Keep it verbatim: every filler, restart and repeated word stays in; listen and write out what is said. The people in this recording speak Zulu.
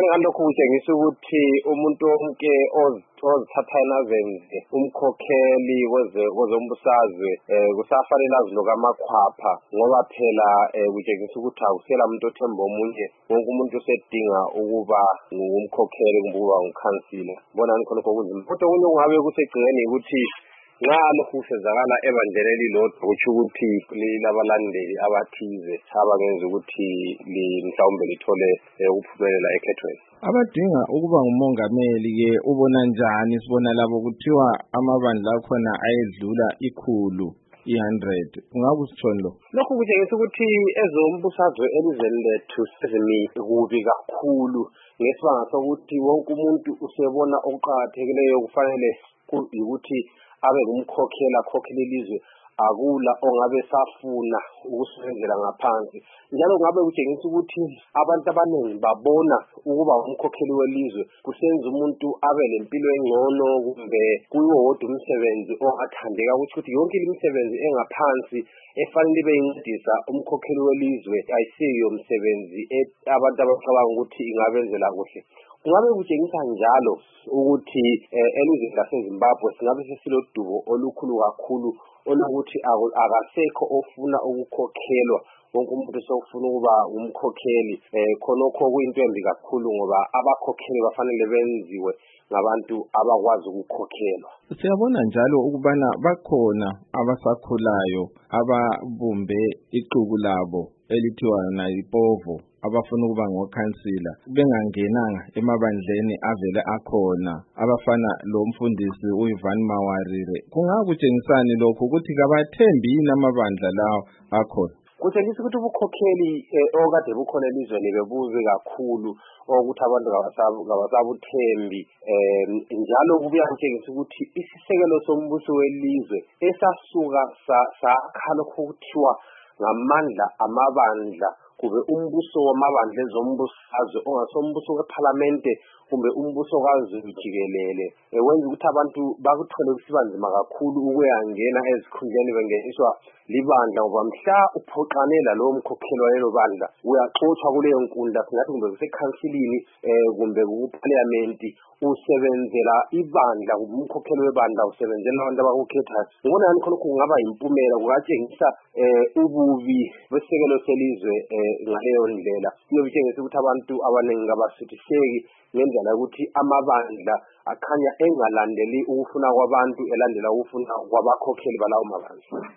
Ngibona ngalokho kutshengisa ukuthi umuntu wonke ozithathana zenze umkhokheli kwezombusazwe kusafanele azi lokamakhwapha ngoba phela kutshengisa ukuthi awusela umuntu othemba omunye, wonke umuntu usedinga ukuba ngumkhokheli kumbe ukuba ngukhansila. Ngibona khonokho kunzima, kodwa okunye kungabe kusegcikeni ukuthi nxa lokhu kusenzakala ebandleni elilodwa kutsho ukuthi lilabalandeli abathize abangenza ukuthi mhlawumbe lithole ukuphumelela ekhethweni. Abadinga ukuba ngumongameli-ke ubona njani? Sibona labo kuthiwa amabandla akhona ayedlula ikhulu i-hundred. Ungakusitshoni lo? Lokhu kutshengisa ukuthi ezombusazwe elizweni lethu sezimi kubi kakhulu ngesibanga sokuthi wonke umuntu usebona okuqakathekileyo kufanele ukuthi abe ngumkhokheli akhokhele ilizwe, akula ongabe safuna ukusebenzela ngaphansi. Njalo ngabe kutshengisa ukuthi abantu abaningi babona ukuba umkhokheli welizwe kusenza umuntu abe lempilo engcono, kumbe kuyiwo wodwa umsebenzi ongathandeka ukuthi yonke imisebenzi engaphansi efanele ibe incedisa umkhokheli welizwe ayisiyo umsebenzi abantu abacabanga ukuthi ingabenzela kuhle. Kungabe kutshengisa njalo ukuthi elizweni laseZimbabwe singabe sesilodubo olukhulu kakhulu olokuthi akasekho ofuna ukukhokhelwa, wonke umuntu sokufuna ukuba umkhokheli. Khonokho kuyinto embi kakhulu ngoba abakhokheli bafanele benziwe ngabantu abakwazi ukukhokhelwa. Siyabona njalo ukubana bakhona abasakhulayo ababumbe ixuku labo elithiwa nayiPovo abafuna ukuba ngokhansila bengangenanga emabandleni avele akhona abafana lo mfundisi uIvan Mawarire. Kungakutshengisani lokho ukuthi kabathembi yini amabandla lawo akhona? Kutshengisa ukuthi ubukhokheli okade bukhona elizweni bebuze kakhulu ukuthi abantu kabasabuthembi, njalo kubuya kutshengisa ukuthi isisekelo sombuso welizwe esasuka sakha lokho kuthiwa ngamandla amabandla kube umbuso wamabandla ezombusazwe ongasombuso weParliamente kumbe umbuso kaZulu jikelele, wenza ukuthi abantu bakuthole kusibanzima kakhulu ukuyangena ezikhundleni bengeniswa libandla ngoba mhla uphoqane lalowo mkhokheli walelo bandla uyaxoxwa kuleyo nkundla, singathi kumbe kusekhansilini kumbe kuParliament, usebenzela ibandla, umkhokheli webandla usebenzela abantu abakukhethayo. Ngibona ngani khonokho kungaba yimpumela, kungatshengisa ububi besekelo selizwe ngaleyo ndlela. Kuyotshengisa ukuthi abantu abaningi kabasithiseki ngendlela ukuthi amabandla akhanya engalandeli ukufuna kwabantu, elandela ukufuna kwabakhokheli balawo mabandla.